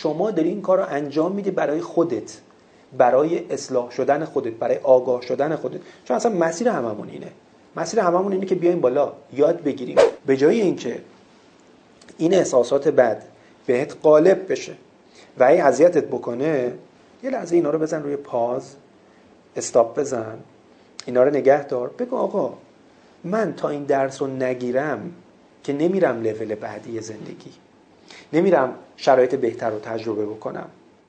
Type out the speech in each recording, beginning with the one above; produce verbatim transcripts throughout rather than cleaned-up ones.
شما داری این کار رو انجام میدی برای خودت، برای اصلاح شدن خودت، برای آگاه شدن خودت. چون اصلا مسیر هممون اینه. مسیر هممون اینه که بیایم بالا، یاد بگیریم. به جای اینکه این احساسات بد بهت غالب بشه و این اذیتت بکنه، یه لحظه اینا رو بزن روی پاز، استاپ بزن، اینا رو نگه دار، بگو آقا من تا این درس رو نگیرم که نمیرم لول بعدی زندگی، نمیرم شرایط بهتر رو تجربه بکنم.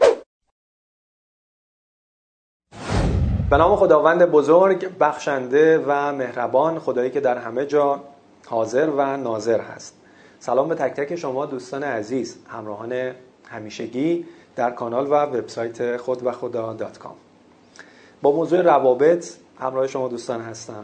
به نام خداوند بزرگ، بخشنده و مهربان، خدایی که در همه جا حاضر و ناظر هست. سلام به تک تک شما دوستان عزیز، همراهان همیشگی در کانال و وبسایت خود و خدا دات کام. با موضوع روابط همراه شما دوستان هستم.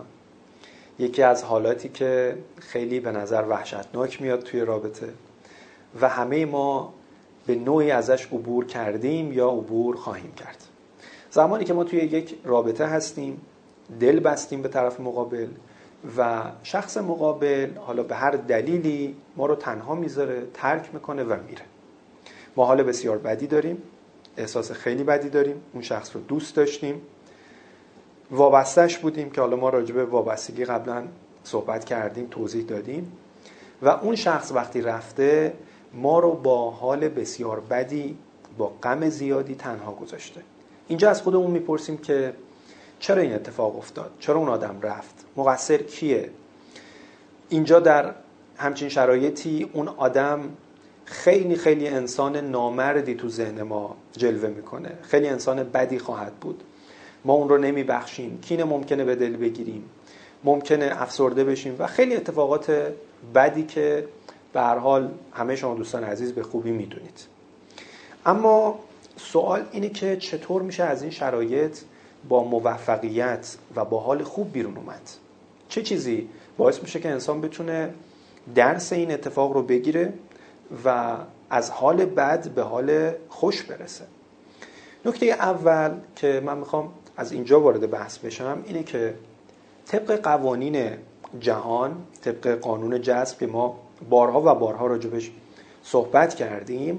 یکی از حالاتی که خیلی به نظر وحشتناک میاد توی رابطه و همه ما به نوعی ازش عبور کردیم یا عبور خواهیم کرد. زمانی که ما توی یک رابطه هستیم، دل بستیم به طرف مقابل و شخص مقابل حالا به هر دلیلی ما رو تنها میذاره، ترک میکنه و میره. ما حال بسیار بدی داریم، احساس خیلی بدی داریم، اون شخص رو دوست داشتیم، وابسته‌اش بودیم که حالا ما راجع به وابستگی قبلا صحبت کردیم، توضیح دادیم و اون شخص وقتی رفته ما رو با حال بسیار بدی، با غم زیادی تنها گذاشته. اینجا از خودمون میپرسیم که چرا این اتفاق افتاد؟ چرا اون آدم رفت؟ مقصر کیه؟ اینجا در همچین شرایطی اون آدم خیلی خیلی انسان نامردی تو ذهن ما جلوه میکنه، خیلی انسان بدی خواهد بود. ما اون رو نمیبخشیم، کینه ممکنه به دل بگیریم، ممکنه افسرده بشیم و خیلی اتفاقات بدی که به هر حال همه شما دوستان عزیز به خوبی میدونید. اما سوال اینه که چطور میشه از این شرایط با موفقیت و با حال خوب بیرون اومد؟ چه چیزی باعث میشه که انسان بتونه درس این اتفاق رو بگیره و از حال بد به حال خوش برسه؟ نکته اول که من میخوام از اینجا وارد بحث بشم اینه که طبق قوانین جهان، طبق قانون جذب که ما بارها و بارها راجبش صحبت کردیم،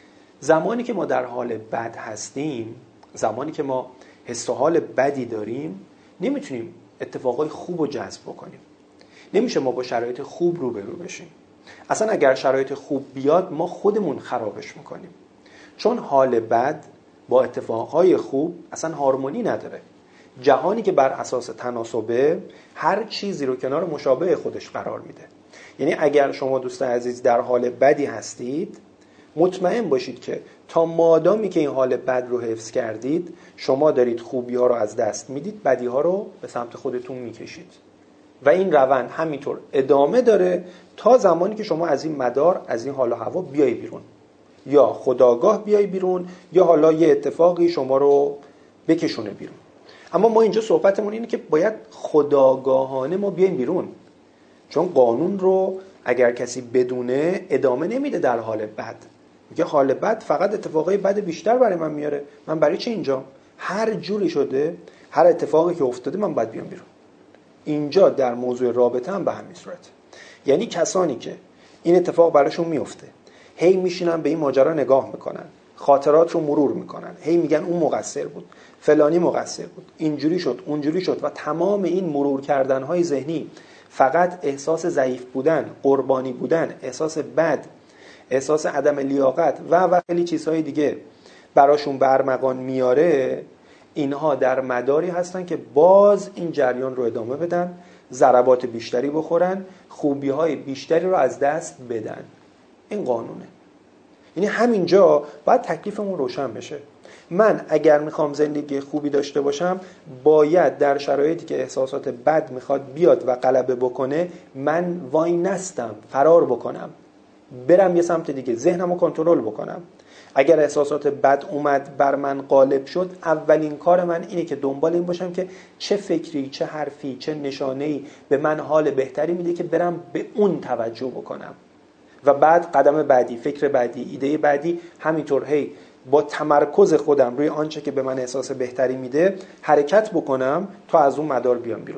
زمانی که ما در حال بد هستیم، زمانی که ما حس و حال بدی داریم، نمیتونیم اتفاقای خوب رو جذب بکنیم. نمیشه ما با شرایط خوب روبرو بشیم. اصلا اگر شرایط خوب بیاد ما خودمون خرابش میکنیم، چون حال بد با اتفاقهای خوب اصلا هارمونی نداره. جهانی که بر اساس تناسبه هر چیزی رو کنار مشابه خودش قرار میده. یعنی اگر شما دوستان عزیز در حال بدی هستید، مطمئن باشید که تا مادامی که این حال بد رو حفظ کردید، شما دارید خوبی ها رو از دست میدید، بدی ها رو به سمت خودتون میکشید و این روند همینطور ادامه داره تا زمانی که شما از این مدار، از این حال و هوا بیای بیرون، یا خودآگاه بیای بیرون یا حالا یه اتفاقی شما رو بکشونه بیرون. اما ما اینجا صحبتمون اینه که باید خودآگاهانه ما بیایم بیرون، چون قانون رو اگر کسی بدونه ادامه نمیده در حال بد. میگه حال بد فقط اتفاقای بد بیشتر برای من میاره، من برای چه اینجا؟ هر جوری شده، هر اتفاقی که افتاده من باید بیام بیرون. اینجا در موضوع رابطه هم به همین صورت. یعنی کسانی که این اتفاق براشون میفته، هی میشینن به این ماجرا نگاه میکنن، خاطرات رو مرور میکنن، هی میگن اون مقصر بود، فلانی مقصر بود، اینجوری شد، اونجوری شد و تمام این مرور کردنهای ذهنی فقط احساس ضعیف بودن، قربانی بودن، احساس بد، احساس عدم لیاقت و و خیلی چیزهای دیگه براشون برمغان میاره. اینها در مداری هستن که باز این جریان رو ادامه بدن، ضربات بیشتری بخورن، خوبی‌های بیشتری رو از دست بدن. این قانونه. یعنی همینجا باید تکلیفمون روشن بشه. من اگر میخوام زندگی خوبی داشته باشم، باید در شرایطی که احساسات بد میخواد بیاد و غلبه بکنه، من وای نستم، فرار بکنم، برم یه سمت دیگه، ذهنمو کنترل بکنم. اگر احساسات بد اومد بر من غالب شد، اولین کار من اینه که دنبال این باشم که چه فکری، چه حرفی، چه نشانه‌ای به من حال بهتری میده که برم به اون توجه بکنم و بعد قدم بعدی، فکر بعدی، ایده بعدی، همینطور هی با تمرکز خودم روی آنچه که به من احساس بهتری میده حرکت بکنم تا از اون مدار بیام بیرون.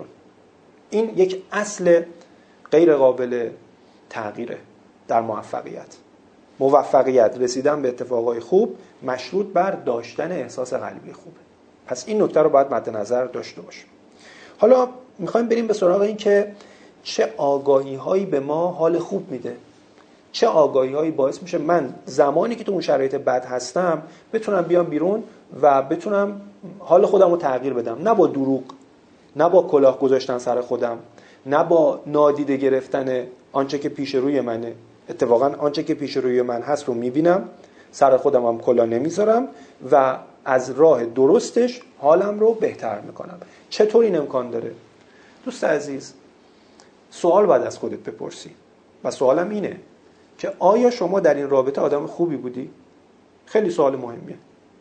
این یک اصل غیر قابل تغییره در موفقیت. موفقیت، رسیدن به اتفاقای خوب مشروط بر داشتن احساس قلبی خوبه. پس این نکته رو باید مد نظر داشته باشیم. حالا میخوایم بریم به سراغ این که چه آگاهی هایی به ما حال خوب میده، چه آگاهی هایی باعث میشه من زمانی که تو اون شرایط بد هستم بتونم بیام بیرون و بتونم حال خودم رو تغییر بدم، نه با دروغ، نه با کلاه گذاشتن سر خودم، نه با نادیده گرفتن آنچه که پیش روی منه. اتفاقا آنچه که پیش روی من هست رو میبینم، سر خودم هم کلاه نمیذارم و از راه درستش حالم رو بهتر میکنم. چطور این امکان داره؟ دوست عزیز، سوال باید از خودت بپرسی و سوالم اینه که آیا شما در این رابطه آدم خوبی بودی؟ خیلی سوال مهمیه.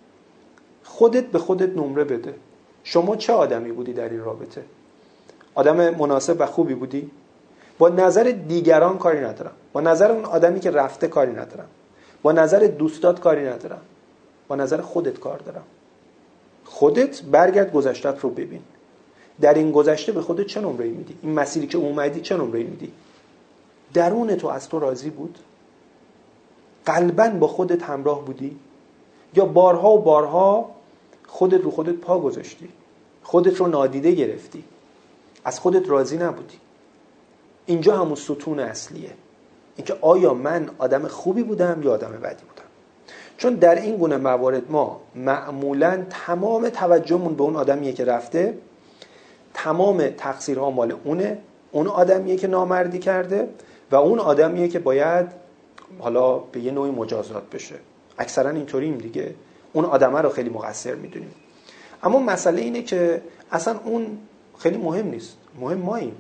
خودت به خودت نمره بده. شما چه آدمی بودی در این رابطه؟ آدم مناسب و خوبی بودی؟ با نظر دیگران کاری ندارم، با نظر اون آدمی که رفته کاری ندارم، با نظر دوستات کاری ندارم، با نظر خودت کار دارم. خودت برگرد گذشتت رو ببین. در این گذشته به خودت چه نمره‌ای میدی؟ این مسیری که اومدی چه نمره‌ای میدی؟ درون تو از تو راضی بود؟ قلباً با خودت همراه بودی؟ یا بارها و بارها خودت رو خودت پا گذاشتی؟ خودت رو نادیده گرفتی؟ از خودت راضی نبودی؟ اینجا همون ستون اصلیه، اینکه آیا من آدم خوبی بودم یا آدم بدی بودم. چون در این گونه موارد ما معمولاً تمام توجهمون به اون آدمیه که رفته، تمام تقصیرها مال اونه، اون آدمیه که نامردی کرده و اون آدمیه که باید حالا به یه نوعی مجازات بشه. اکثرا اینطوریم دیگه، اون آدمه رو خیلی مقصر میدونیم. اما مسئله اینه که اصلا اون خیلی مهم نیست، مهم ماییم.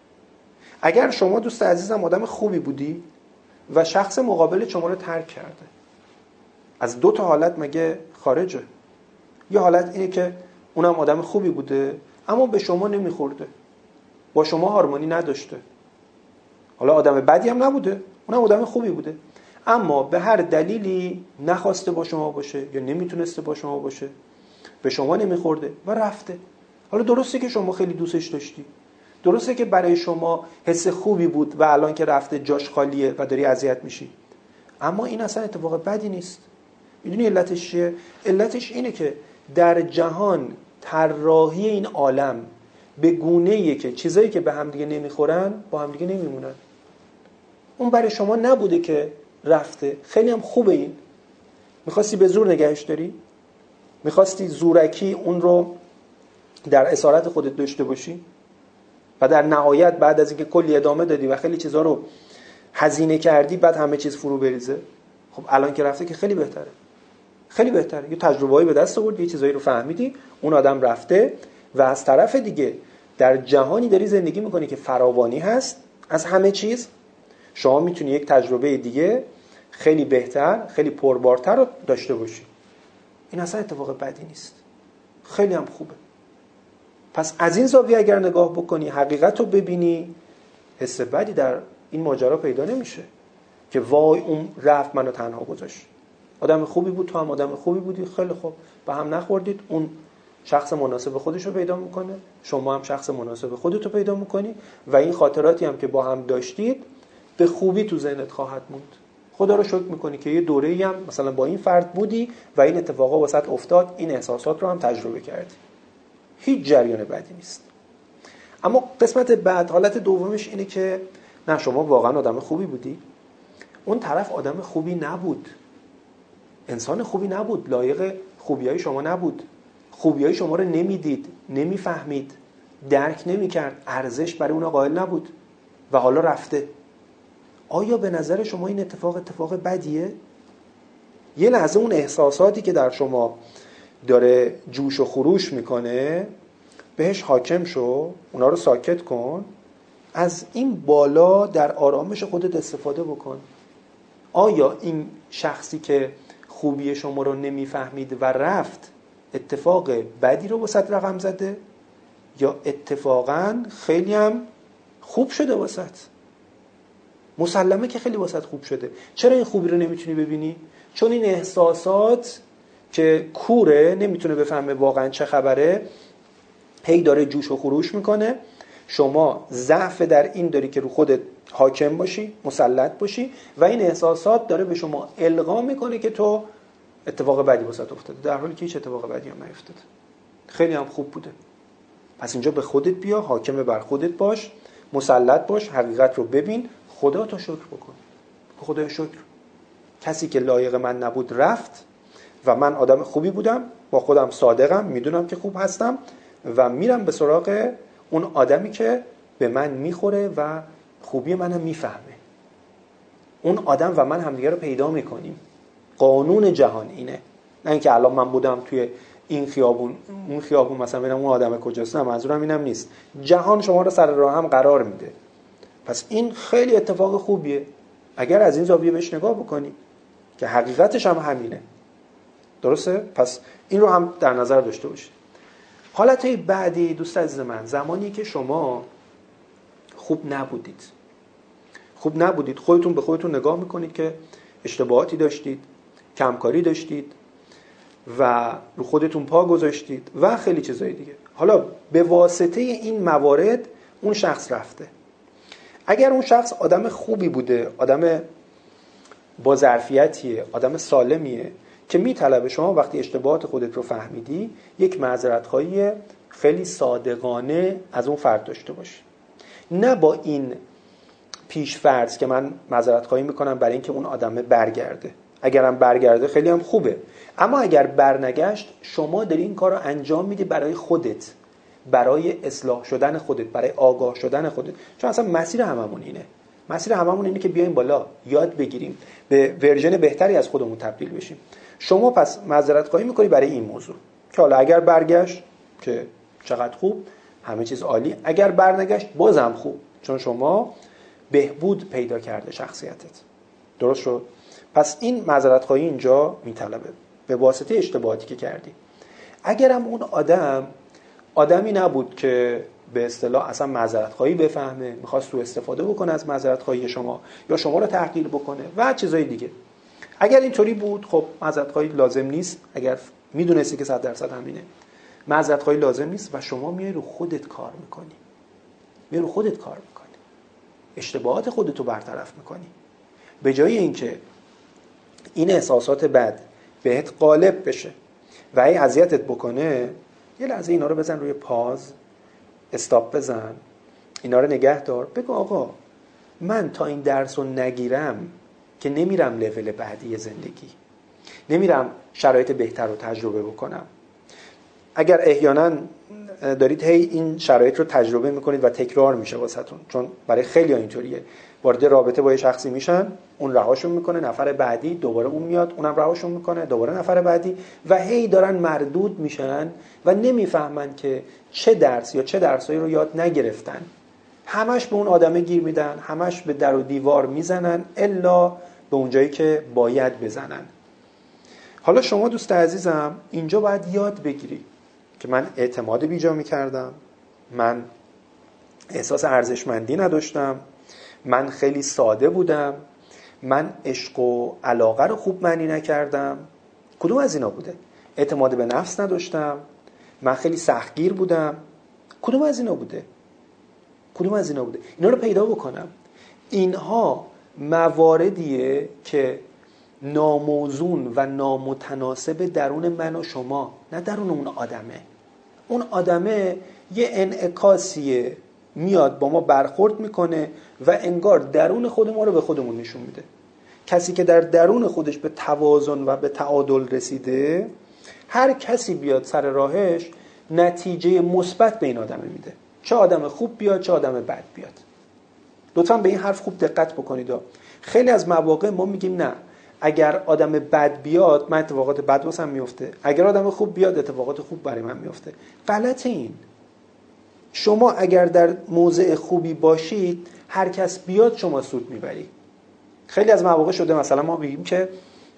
اگر شما دوست عزیزم آدم خوبی بودی و شخص مقابل شما رو ترک کرده، از دو تا حالت مگه خارجه؟ یه حالت اینه که اونم آدم خوبی بوده اما به شما نمیخورده، با شما هارمونی نداشته، حالا آدم بدی هم نبوده، اونم آدم خوبی بوده اما به هر دلیلی نخواسته با شما باشه یا نمیتونسته با شما باشه، به شما نمیخورده و رفته. حالا درسته که شما خیلی دوستش داشتی، درسته که برای شما حس خوبی بود و الان که رفته جاش خالیه و داری اذیت میشی، اما این اصلا اتفاق بدی نیست. میدونی علتش چیه؟ علتش اینه که در جهان طراحی این عالم به گونه‌ایه که چیزایی که به هم دیگه نمیخورن با هم دیگه نمیمونن. اون برای شما نبوده که رفته، خیلی هم خوبه. این میخواستی به زور نگهش داری؟ میخواستی زورکی اون رو در اسارت خودت داشته باشی و در نهایت بعد از اینکه کلی ادامه دادی و خیلی چیزا رو هزینه کردی بعد همه چیز فرو بریزه؟ خب الان که رفته که خیلی بهتره، خیلی بهتره. یه تجربه‌ای به دست آوردی، یه چیزایی رو فهمیدی، اون آدم رفته و از طرف دیگه در جهانی داری زندگی میکنی که فراوانی هست از همه چیز. شما میتونی یک تجربه دیگه خیلی بهتر، خیلی پربارتر رو داشته باشی. این اصلا اتفاق بدی نیست، خیلی هم خوبه. پس از این زاویه اگر نگاه بکنی، حقیقت رو ببینی، حس بدی در این ماجرا پیدا نمیشه که وای اون رفت منو تنها گذاشت. آدم خوبی بود، تو هم آدم خوبی بودی، خیلی خوب، به هم نخوردید، اون شخص مناسب خودش رو پیدا میکنه، شما هم شخص مناسب خودت رو پیدا میکنی و این خاطراتی هم که با هم داشتید به خوبی تو ذهنت خواهد موند. خدا رو شکر میکنی که یه دوره‌ای هم مثلا با این فرد بودی و این اتفاقا واسط افتاد، این احساسات رو هم تجربه کردی. هیچ جریان بدی نیست. اما قسمت بعد، حالت دومش اینه که نه، شما واقعا آدم خوبی بودی، اون طرف آدم خوبی نبود، انسان خوبی نبود، لایق خوبیای شما نبود، خوبیای شما رو نمیدید، نمیفهمید، درک نمیکرد، ارزش برای اون قائل نبود و حالا رفته. آیا به نظر شما این اتفاق اتفاق بدیه؟ یه لحظه اون احساساتی که در شما داره جوش و خروش میکنه بهش حاکم شو، اونا رو ساکت کن، از این بالا در آرامش خودت استفاده بکن. آیا این شخصی که خوبی شما رو نمیفهمید و رفت اتفاق بدی رو واسط رقم زده یا اتفاقاً خیلی هم خوب شده واسط؟ مسلمه که خیلی واسط خوب شده. چرا این خوبی رو نمیتونی ببینی؟ چون این احساسات که کوره، نمیتونه بفهمه واقعا چه خبره، هی داره جوش و خروش میکنه شما ضعف در این داری که رو خودت حاکم باشی، مسلط باشی و این احساسات داره به شما القا میکنه که تو اتفاق بدی واسط افتاده، در حالی که هیچ اتفاق بدی هم نیفتاده، خیلی هم خوب بوده. پس اینجا به خودت بیا، حاکم بر خودت باش، مسلط باش، حقیقت رو ببین، خدا تو شکر بکن. خدا شکر، کسی که لایق من نبود رفت و من آدم خوبی بودم، با خودم صادقم، میدونم که خوب هستم و میرم به سراغ اون آدمی که به من میخوره و خوبی منم میفهمه. اون آدم و من همدیگه رو پیدا میکنیم. قانون جهان اینه. نه اینکه الان من بودم توی این خیابون اون خیابون مثلا ببینم اون آدم کجاست، نه، منظورم اینم نیست. جهان شما رو سر راه هم قرار میده. پس این خیلی اتفاق خوبیه اگر از این زاویه بهش نگاه بکنی که حقیقتش هم همینه. درسته؟ پس این رو هم در نظر داشته باشید. حالت بعدی دوست عزیز من، زمانی که شما خوب نبودید خوب نبودید خودتون به خودتون نگاه میکنید که اشتباهاتی داشتید، کمکاری داشتید و رو خودتون پا گذاشتید و خیلی چیزای دیگه. حالا به واسطه این موارد اون شخص رفته. اگر اون شخص آدم خوبی بوده، آدم با ظرفیتیه، آدم سالمیه که میطلبه شما وقتی اشتباهات خودت رو فهمیدی یک معذرت‌خواهی خیلی صادقانه از اون فرد داشته باشی، نه با این پیش فرض که من معذرت‌خواهی میکنم برای اینکه اون آدمه برگرده. اگرم برگرده خیلی هم خوبه، اما اگر برنگشت شما داری این کار رو انجام میدی برای خودت، برای اصلاح شدن خودت، برای آگاه شدن خودت. چون اصلا مسیر هممون اینه. مسیر هممون اینه که بیایم بالا، یاد بگیریم، به ورژن بهتری از خودمون تبدیل بشیم. شما پس معذرت خواهی میکنی برای این موضوع که حالا اگر برگشت که چقدر خوب، همه چیز عالی، اگر برنگشت بازم خوب، چون شما بهبود پیدا کرده شخصیتت. درست شد؟ پس این معذرت خواهی اینجا میطلبه به واسطه اشتباهاتی که کردی. اگرم اون آدم آدمی نبود که به اصطلاح اصلا معذرت خواهی بفهمه، میخواست تو استفاده بکنه از معذرت خواهی شما یا شما رو تحقیر بکنه و چیزای دیگه، اگر اینطوری بود خب معذرت خواهی لازم نیست. اگر میدونستی که صد درصد همینه، معذرت خواهی لازم نیست و شما میای رو خودت کار میکنی. میای رو خودت کار میکنی. اشتباهات خودت رو برطرف میکنی. به جای اینکه این احساسات بد بهت غالب بشه و ای اذیتت بکنه، یه لحظه اینا رو بزن روی پاز، استاپ بزن، اینا رو نگه دار، بگو آقا من تا این درس رو نگیرم که نمیرم لول بعدی زندگی، نمیرم شرایط بهتر رو تجربه بکنم. اگر احیانا دارید هی این شرایط رو تجربه میکنید و تکرار میشه واسهتون، چون برای خیلی ها اینطوریه، وارد رابطه با یه شخصی میشن، اون رهاشون میکنه، نفر بعدی دوباره اون میاد، اونم رهاشون میکنه، دوباره نفر بعدی، و هی دارن مردود میشن و نمیفهمن که چه درس یا چه درسایی رو یاد نگرفتن. همش به اون آدمه گیر میدن، همش به در و دیوار میزنن الا به اونجایی که باید بزنن. حالا شما دوست عزیزم اینجا باید یاد بگیری که من اعتماد بیجا میکردم، من احساس ارزشمندی نداشتم، من خیلی ساده بودم، من عشق و علاقه رو خوب معنی نکردم. کدوم از اینا بوده؟ اعتماد به نفس نداشتم، من خیلی سختگیر بودم. کدوم از اینا بوده؟ کدوم از اینا بوده؟ اینا رو پیدا بکنم. اینها مواردیه که ناموزون و نامتناسب درون من و شما، نه درون اون آدمه. اون آدمه یه انعکاسیه، میاد با ما برخورد میکنه و انگار درون خود ما رو به خودمون نشون میده. کسی که در درون خودش به توازن و به تعادل رسیده، هر کسی بیاد سر راهش نتیجه مثبت به این آدم میده، چه آدم خوب بیاد چه آدم بد بیاد. لطفاً به این حرف خوب دقت بکنید. خیلی از مواقع ما میگیم نه، اگر آدم بد بیاد من اتفاقات بد واسم میفته، اگر آدم خوب بیاد اتفاقات خوب برای من میفته. غلطه این. شما اگر در موضع خوبی باشید، هر کس بیاد شما سود میبری. خیلی از مواقع شده مثلا ما بگیم که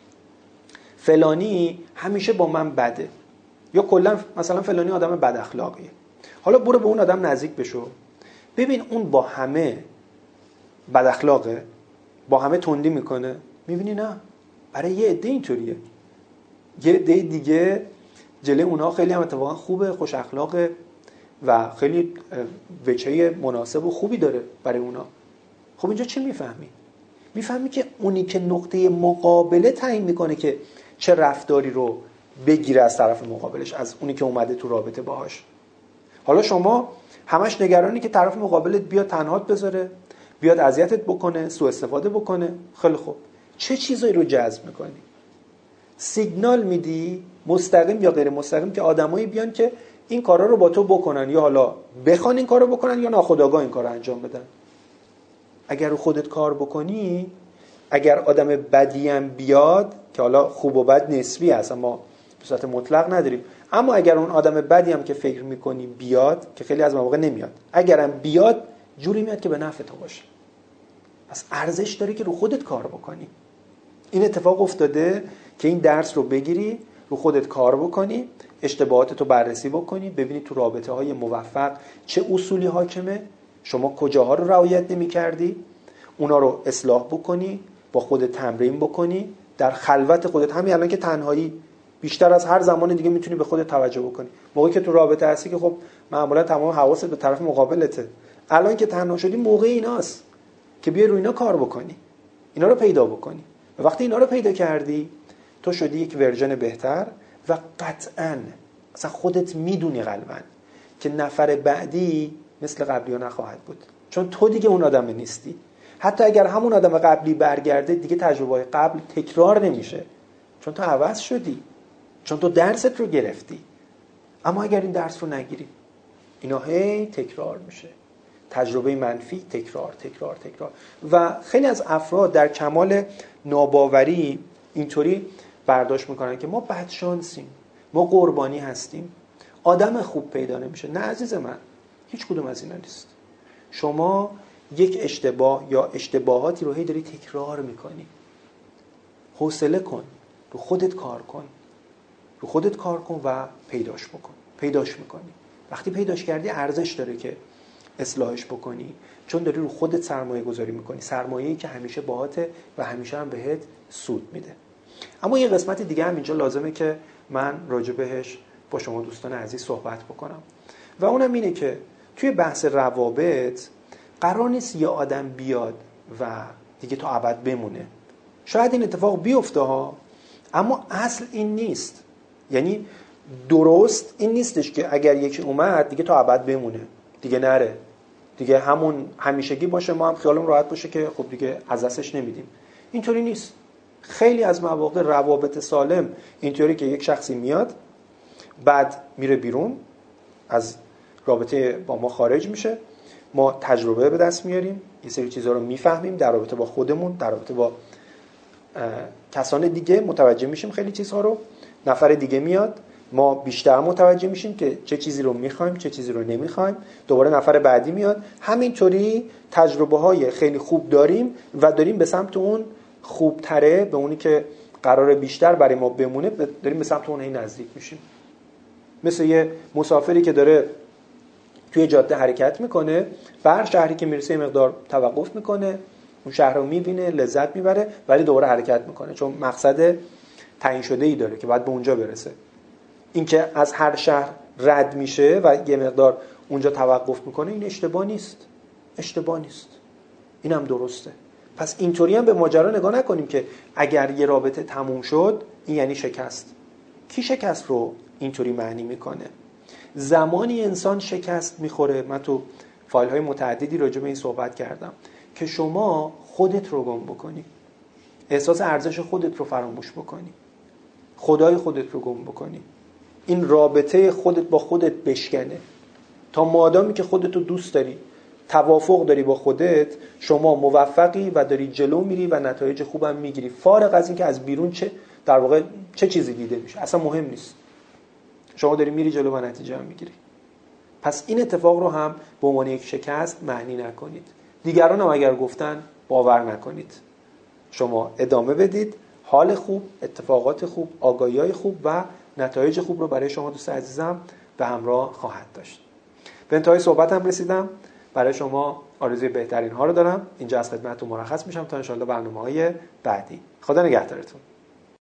فلانی همیشه با من بده، یا کلا مثلا فلانی آدم بد اخلاقیه. حالا برو به اون آدم نزدیک بشو، ببین اون با همه بد اخلاقه، با همه تندی میکنه، میبینی نه، برای یه عده اینطوریه، یه عده دیگه جلوی اونها خیلی هم اتفاقا خوبه، خوش اخلاقه و خیلی وجهه مناسب و خوبی داره برای اونا. خب اینجا چی میفهمی؟ میفهمی که اونی که نقطه مقابله تعیین میکنه که چه رفتاری رو بگیره از طرف مقابلش، از اونی که اومده تو رابطه باهاش. حالا شما همش نگرانی که طرف مقابلت بیاد تنهات بذاره، بیاد اذیتت بکنه، سوء استفاده بکنه. خیلی خوب، چه چیزایی رو جذب میکنی؟ سیگنال میدی مستقیم یا غیر مستقیم که آدمایی بیان که این کارا رو با تو بکنن، یا حالا بخوان این کارو بکنن یا ناخودآگاه این کارو انجام بدن. اگر رو خودت کار بکنی، اگر آدم بدی هم بیاد که حالا خوب و بد نسبی هست، اما به صورت مطلق نداریم، اما اگر اون آدم بدی هم که فکر میکنی بیاد، که خیلی از مواقع نمیاد، اگرم بیاد جوری میاد که به نفع تو باشه. پس ارزش داره که رو خودت کار بکنی. این اتفاق افتاده که این درس رو بگیری، رو خودت کار بکنی، اشتباهاتتو بررسی بکنی، ببینی تو رابطه های موفق چه اصولی حاکمه، شما کجاها رو رعایت نمی‌کردی، اونا رو اصلاح بکنی، با خودت تمرین بکنی، در خلوت خودت. همین الان که تنهایی بیشتر از هر زمان دیگه میتونی به خودت توجه بکنی. موقعی که تو رابطه هستی که خب معمولا تمام حواست به طرف مقابلته. الان که تنها شدی موقع ایناست که بیای روی اینا کار بکنی، اینا رو پیدا بکنی. و وقتی اینا رو پیدا کردی، تو شدی یک ورژن بهتر و قطعاً اصلا خودت میدونی قلباً که نفر بعدی مثل قبلی ها نخواهد بود، چون تو دیگه اون آدم نیستی. حتی اگر همون آدم قبلی برگرده، دیگه تجربه قبل تکرار نمیشه، چون تو عوض شدی، چون تو درست رو گرفتی. اما اگر این درس رو نگیری، اینا هی تکرار میشه، تجربه منفی تکرار تکرار تکرار. و خیلی از افراد در کمال ناباوری اینطوری برداشت میکنن که ما بدشانسیم، ما قربانی هستیم، آدم خوب پیدا نمیشه. نه عزیز من، هیچ کدوم از اینا نیست. شما یک اشتباه یا اشتباهاتی رو هی داری تکرار میکنی. حوصله کن، رو خودت کار کن، رو خودت کار کن و پیداش بکن. پیداش میکنی. وقتی پیداش کردی ارزش داره که اصلاحش بکنی، چون داری رو خودت سرمایه گذاری میکنی، سرمایه‌ای که همیشه باهاته و همیشه هم بهت سود میده. اما یه قسمت دیگه هم اینجا لازمه که من راجع بهش با شما دوستان عزیز صحبت بکنم و اونم اینه که توی بحث روابط قرار نیست یه آدم بیاد و دیگه تا ابد بمونه. شاید این اتفاق بیفته ها، اما اصل این نیست. یعنی درست این نیستش که اگر یکی اومد دیگه تا ابد بمونه، دیگه نره، دیگه همون همیشگی باشه، ما هم خیالمون راحت باشه که خب دیگه از دستش نمیدیم. اینطوری نیست. خیلی از مواقع روابط سالم اینطوری که یک شخصی میاد، بعد میره بیرون از رابطه با ما خارج میشه، ما تجربه به دست میاریم، یه سری چیزا رو میفهمیم در رابطه با خودمون، در رابطه با کسان دیگه متوجه میشیم خیلی چیزها رو. نفر دیگه میاد، ما بیشتر متوجه میشیم که چه چیزی رو میخوایم، چه چیزی رو نمیخوایم. دوباره نفر بعدی میاد، همینطوری تجربه های خیلی خوب داریم و داریم به سمت اون خوبتره، به اونی که قراره بیشتر برای ما بمونه، داریم به سمت اون نزدیک میشیم. مثل یه مسافری که داره توی جاده حرکت میکنه، به هر شهری که میرسه یه مقدار توقف میکنه، اون شهر رو میبینه، لذت میبره، ولی دوباره حرکت میکنه، چون مقصد تعیین شده ای داره که باید به اونجا برسه. این که از هر شهر رد میشه و یه مقدار اونجا توقف میکنه، این اشتباه نیست. اشتباه نیست. اینم درسته. پس اینطوری هم به ماجرا نگاه نکنیم که اگر یه رابطه تموم شد این یعنی شکست. کی شکست رو اینطوری معنی میکنه؟ زمانی انسان شکست میخوره، من تو فایل های متعددی راجع به این صحبت کردم، که شما خودت رو گم بکنی، احساس ارزش خودت رو فراموش بکنی، خدای خودت رو گم بکنی، این رابطه خودت با خودت بشکنه. تا مادامی که خودت رو دوست داری، توافق داری با خودت، شما موفقی و داری جلو میری و نتایج خوبم میگیری، فارغ از این که از بیرون چه در واقع چه چیزی دیده میشه، اصلا مهم نیست. شما داری میری جلو و نتیجه هم میگیری. پس این اتفاق رو هم به عنوان یک شکست معنی نکنید. دیگران هم اگر گفتن باور نکنید. شما ادامه بدید، حال خوب، اتفاقات خوب، آگاهی‌های خوب و نتایج خوب رو برای شما دوست عزیزم به همراه خواهد داشت. به انتهای صحبتم رسیدم. برای شما آرزوی بهترین ها رو دارم. اینجا از خدمتتون مرخص میشم تا انشالله برنامه‌های بعدی. خدا نگهدارتون.